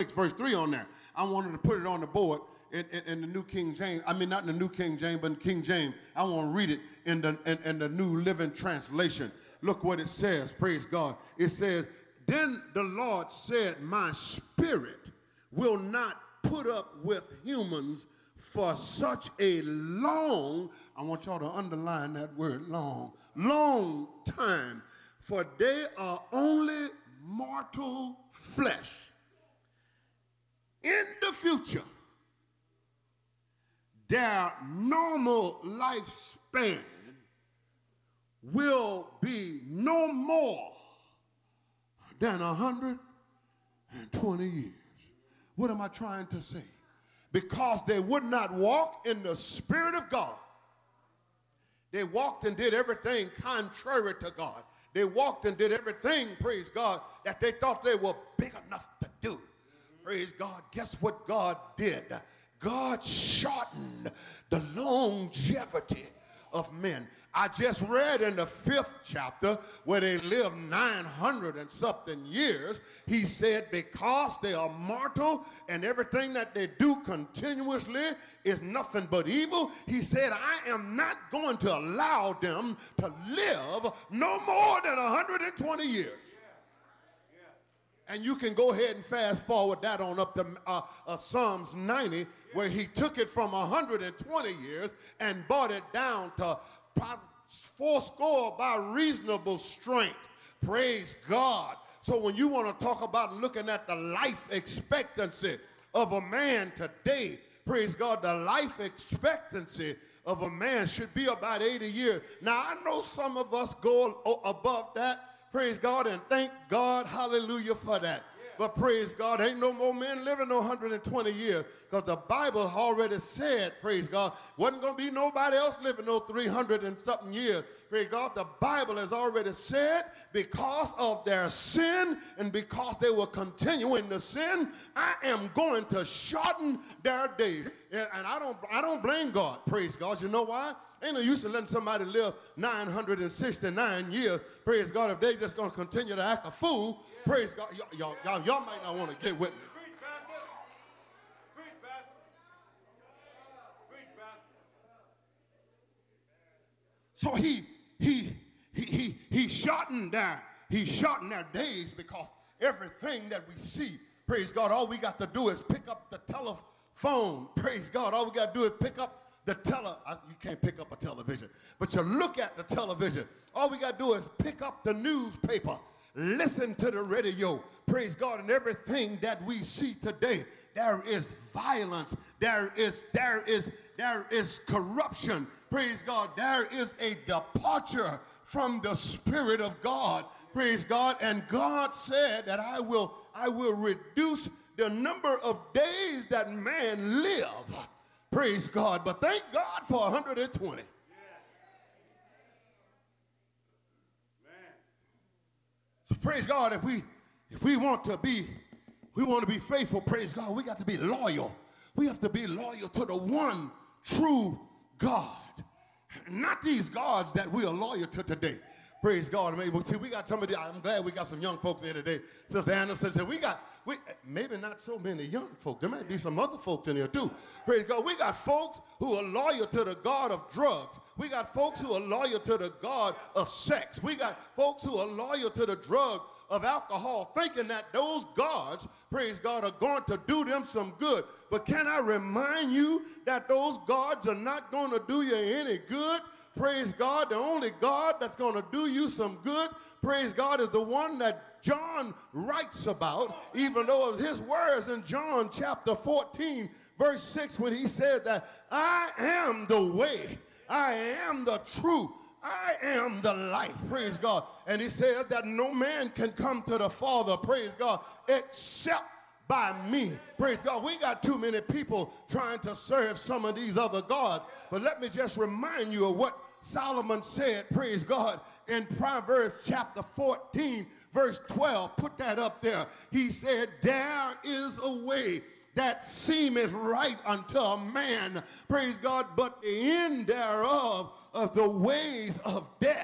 verse 3 on there. I wanted to put it on the board in the New King James. I mean, not in the New King James, but in King James. I want to read it in the New Living Translation. Look what it says, praise God. It says, then the Lord said, my spirit will not put up with humans for such a long, I want y'all to underline that word long time, for they are only mortal flesh. In the future, their normal lifespan will be no more than 120 years. What am I trying to say? Because they would not walk in the Spirit of God. They walked and did everything contrary to God. They walked and did everything, praise God, that they thought they were big enough to do. Praise God. Guess what God did? God shortened the longevity of men. I just read in the 5th chapter where they lived 900 and something years. He said because they are mortal and everything that they do continuously is nothing but evil, he said, I am not going to allow them to live no more than 120 years. And you can go ahead and fast forward that on up to Psalms 90, where he took it from 120 years and brought it down to 80 by reasonable strength. Praise God. So when you want to talk about looking at the life expectancy of a man today, praise God, the life expectancy of a man should be about 80 years. Now, I know some of us go above that, praise God, and thank God, hallelujah, for that. But praise God, ain't no more men living no 120 years, because the Bible already said, praise God, wasn't going to be nobody else living no 300 and something years. Praise God, the Bible has already said because of their sin and because they were continuing to sin, I am going to shorten their days. And I don't blame God, praise God. You know why? Ain't no use in letting somebody live 969 years, praise God, if they just going to continue to act a fool. Praise God. Y'all might not want to get with me. So he shortened their days, because everything that we see, praise God, all we got to do is pick up the telephone. Praise God. All we got to do is pick up you can't pick up a television, but you look at the television. All we got to do is pick up the newspaper, listen to the radio, praise God, and everything that we see today, there is violence, there is corruption, praise God, there is a departure from the Spirit of God, praise God, and God said that I will reduce the number of days that man live, praise God, but thank God for 120. So praise God, if we want to be faithful, praise God, we got to be loyal. We have to be loyal to the one true God. Not these gods that we are loyal to today. Praise God. See, we got somebody, I'm glad we got some young folks here today. Sister Anderson said, maybe not so many young folks. There might be some other folks in here too. Praise God. We got folks who are loyal to the God of drugs. We got folks who are loyal to the God of sex. We got folks who are loyal to the drug of alcohol, thinking that those gods, praise God, are going to do them some good. But can I remind you that those gods are not going to do you any good? Praise God. The only God that's going to do you some good, praise God, is the one that John writes about, even though his words in John chapter 14, verse 6, when he said that I am the way, I am the truth, I am the life, praise God. And he said that no man can come to the Father, praise God, except by me. Praise God. We got too many people trying to serve some of these other gods. But let me just remind you of what Solomon said, praise God, in Proverbs chapter 14, verse 12. Put that up there. He said, there is a way that seemeth right unto a man, praise God, but the end thereof of the ways of death.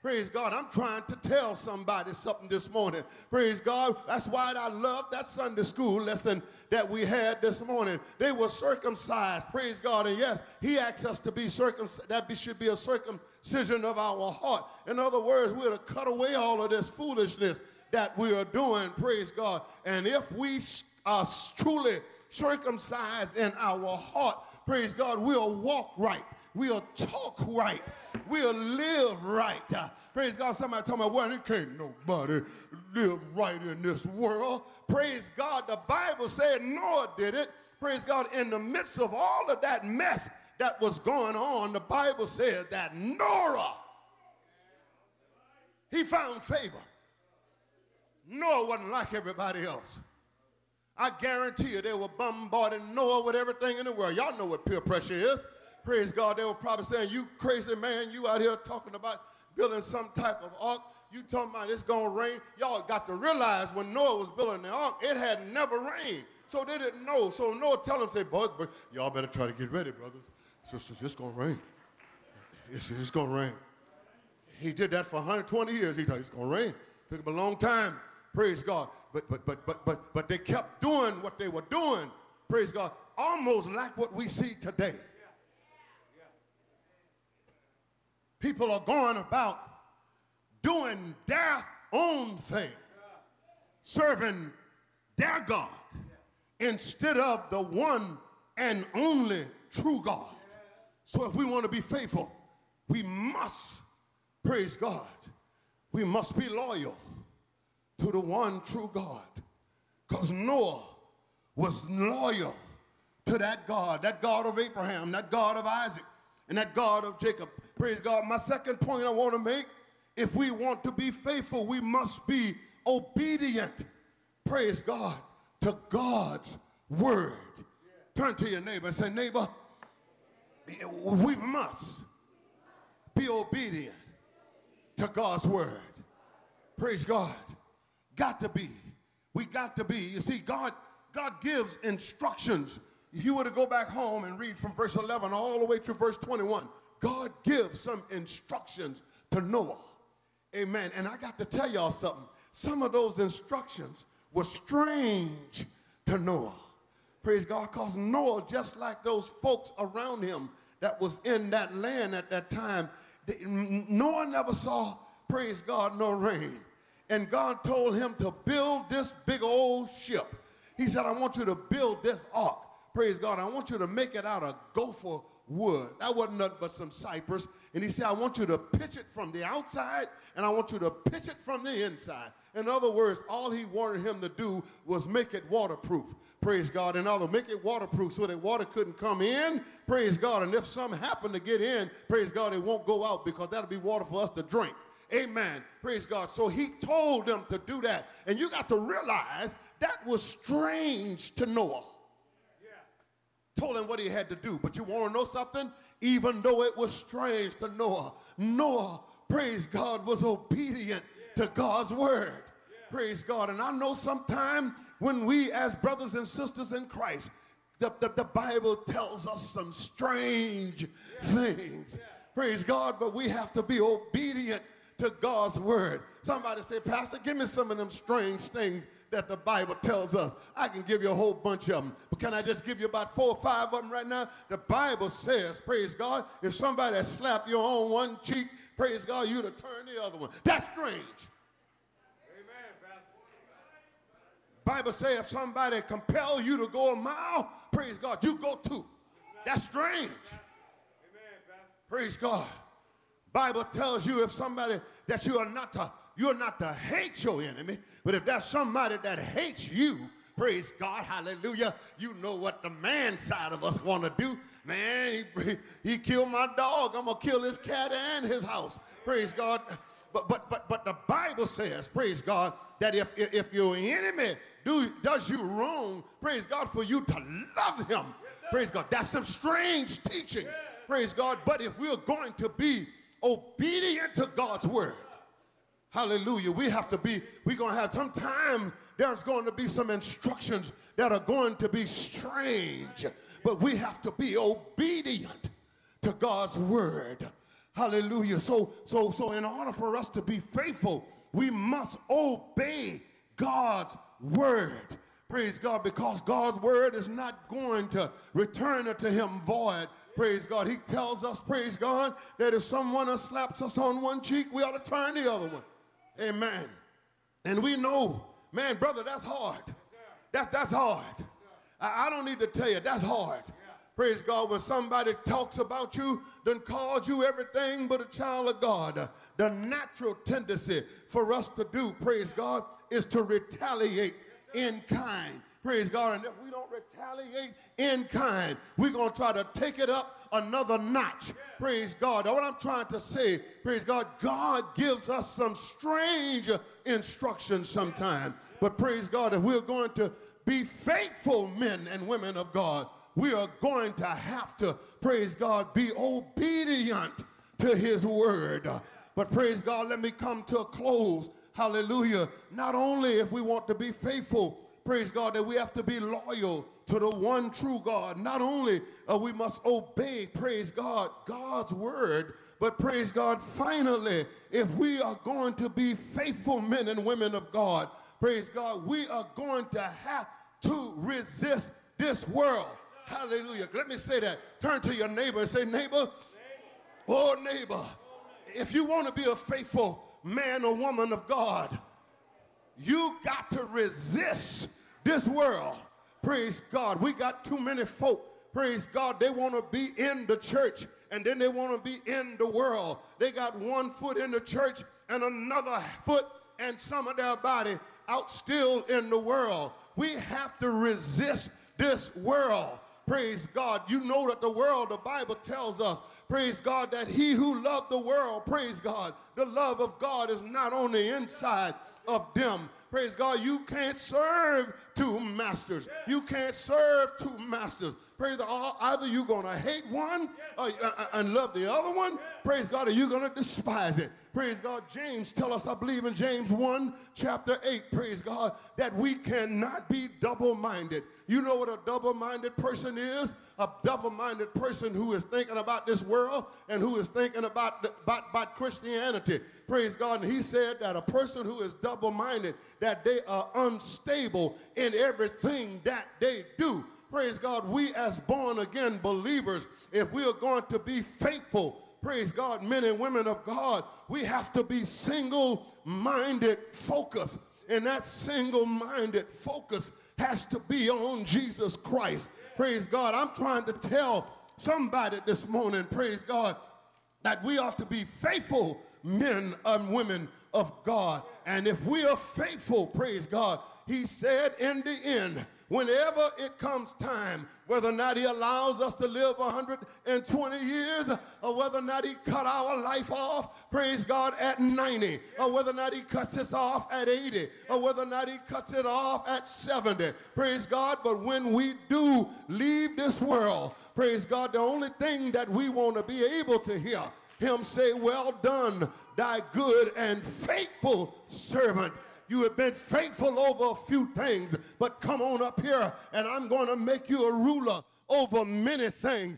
Praise God. I'm trying to tell somebody something this morning. Praise God. That's why I love that Sunday school lesson that we had this morning. They were circumcised. Praise God. And yes, he asks us to be circumcised. That should be a circumcision of our heart. In other words, we're to cut away all of this foolishness that we are doing. Praise God. And if we are truly circumcised in our heart, praise God, we'll walk right. We'll talk right. We'll live right. Praise God. Somebody told me, well, it can't nobody live right in this world. Praise God. The Bible said Noah did it. Praise God. In the midst of all of that mess that was going on, the Bible said that Noah, he found favor. Noah wasn't like everybody else. I guarantee you they were bombarding Noah with everything in the world. Y'all know what peer pressure is. Praise God. They were probably saying, you crazy man, you out here talking about building some type of ark. You talking about it's going to rain. Y'all got to realize when Noah was building the ark, it had never rained. So they didn't know. So Noah tell them, say, boys, y'all better try to get ready, brothers. It's just going to rain. It's going to rain. He did that for 120 years. He thought it's going to rain. Took him a long time. Praise God. But they kept doing what they were doing. Praise God. Almost like what we see today. People are going about doing their own thing, serving their God instead of the one and only true God. So if we want to be faithful, we must, praise God, we must be loyal to the one true God. Because Noah was loyal to that God of Abraham, that God of Isaac, and that God of Jacob. Praise God. My second point I want to make, if we want to be faithful, we must be obedient, praise God, to God's word. Turn to your neighbor and say, neighbor, we must be obedient to God's word. Praise God. Got to be. We got to be. You see, God gives instructions. If you were to go back home and read from verse 11 all the way to verse 21, God gives some instructions to Noah. Amen. And I got to tell y'all something. Some of those instructions were strange to Noah. Praise God, because Noah, just like those folks around him that was in that land at that time, Noah never saw, praise God, no rain. And God told him to build this big old ship. He said, I want you to build this ark. Praise God. I want you to make it out of gopher wood. That wasn't nothing but some cypress. And he said, I want you to pitch it from the outside, and I want you to pitch it from the inside. In other words, all he wanted him to do was make it waterproof. Praise God. In other words, make it waterproof so that water couldn't come in. Praise God. And if something happened to get in, praise God, it won't go out, because that'll be water for us to drink. Amen. Praise God. So he told them to do that. And you got to realize that was strange to Noah. Told him what he had to do. But you want to know something? Even though it was strange to Noah, Noah, praise God, was obedient to God's word. Praise God. And I know sometime when we as brothers and sisters in Christ, the Bible tells us some strange things. Praise God. But we have to be obedient to God's word. Somebody say, Pastor, give me some of them strange things that the Bible tells us. I can give you a whole bunch of them, but can I just give you about 4 or 5 of them right now? The Bible says, praise God, if somebody slapped you on one cheek, praise God, you'd have turned the other one. That's strange. Amen, Bible says if somebody compel you to go a mile, praise God, you go 2. That's strange. Praise God. Bible tells you if somebody that you're not to hate your enemy, but if there's somebody that hates you, praise God, hallelujah, you know what the man side of us want to do. Man, he killed my dog. I'm going to kill his cat and his house. Praise God. But the Bible says, praise God, that if your enemy does you wrong, praise God, for you to love him. Praise God. That's some strange teaching. Praise God. But if we're going to be obedient to God's word, hallelujah, we're going to have some time, there's going to be some instructions that are going to be strange, but we have to be obedient to God's word. Hallelujah. So in order for us to be faithful, we must obey God's word. Praise God, because God's word is not going to return unto him void. Praise God. He tells us, praise God, that if someone slaps us on one cheek, we ought to turn the other one. Amen. And we know, man, brother, that's hard. That's hard. I don't need to tell you, that's hard. Praise God, when somebody talks about you, done called you everything but a child of God. The natural tendency for us to do, praise God, is to retaliate in kind. Praise God. And if we don't retaliate in kind, we're going to try to take it up another notch. Praise God. Now, what I'm trying to say, praise God, God gives us some strange instructions sometimes. But praise God, if we're going to be faithful men and women of God, we are going to have to, praise God, be obedient to his word. But praise God, let me come to a close. Hallelujah. Not only if we want to be faithful, praise God, that we have to be loyal to the one true God. Not only we must obey, praise God, God's word, but praise God, finally, if we are going to be faithful men and women of God, praise God, we are going to have to resist this world. Hallelujah. Let me say that. Turn to your neighbor and say, neighbor, oh neighbor, if you want to be a faithful man or woman of God, you got to resist this world. Praise God. We got too many folk, praise God, they want to be in the church and then they want to be in the world. They got one foot in the church and another foot and some of their body out still in the world. We have to resist this world. Praise God. You know that the world, the Bible tells us, praise God, that he who loved the world, praise God, the love of God is not on the inside of them. Praise God, you can't serve two masters. You can't serve two masters. Praise God, either you're going to hate one and love the other one, praise God, or you're going to despise it. Praise God, James tell us, I believe in James 1, chapter 8, praise God, that we cannot be double-minded. You know what a double-minded person is? A double-minded person who is thinking about this world and who is thinking about Christianity. Praise God, and he said that a person who is double-minded, that they are unstable in everything that they do. Praise God, we as born-again believers, if we are going to be faithful, praise God, men and women of God, we have to be single-minded focused. And that single-minded focus has to be on Jesus Christ. Praise God. I'm trying to tell somebody this morning, praise God, that we ought to be faithful men and women of God. And if we are faithful, praise God, he said in the end, whenever it comes time, whether or not he allows us to live 120 years, or whether or not he cut our life off, praise God, at 90, or whether or not he cuts us off at 80, or whether or not he cuts it off at 70, praise God. But when we do leave this world, praise God, the only thing that we want to be able to hear him say, well done, thy good and faithful servant. You have been faithful over a few things, but come on up here and I'm going to make you a ruler over many things.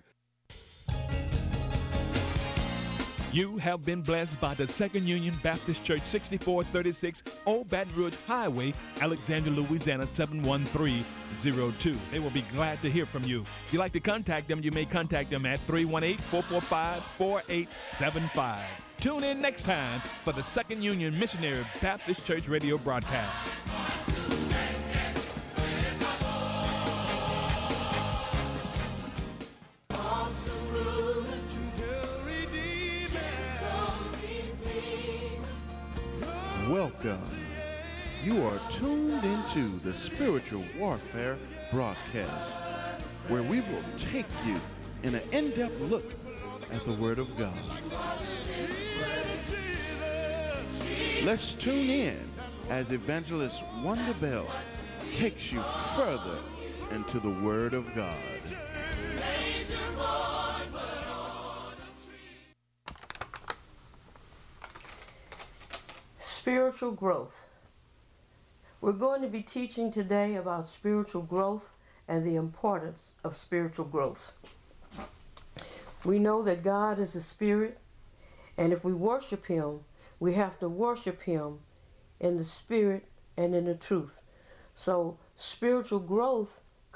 You have been blessed by the Second Union Baptist Church, 6436 Old Baton Rouge Highway, Alexandria, Louisiana, 71302. They will be glad to hear from you. If you'd like to contact them, you may contact them at 318-445-4875. Tune in next time for the Second Union Missionary Baptist Church radio broadcast. Welcome. You are tuned into the Spiritual Warfare broadcast, where we will take you in an in-depth look at the Word of God. Let's tune in as Evangelist Wanda Bell takes you further into the Word of God. Spiritual growth. We're going to be teaching today about spiritual growth and the importance of spiritual growth. We know that God is a spirit And if we worship him, we have to worship him in the spirit and in the truth. So spiritual growth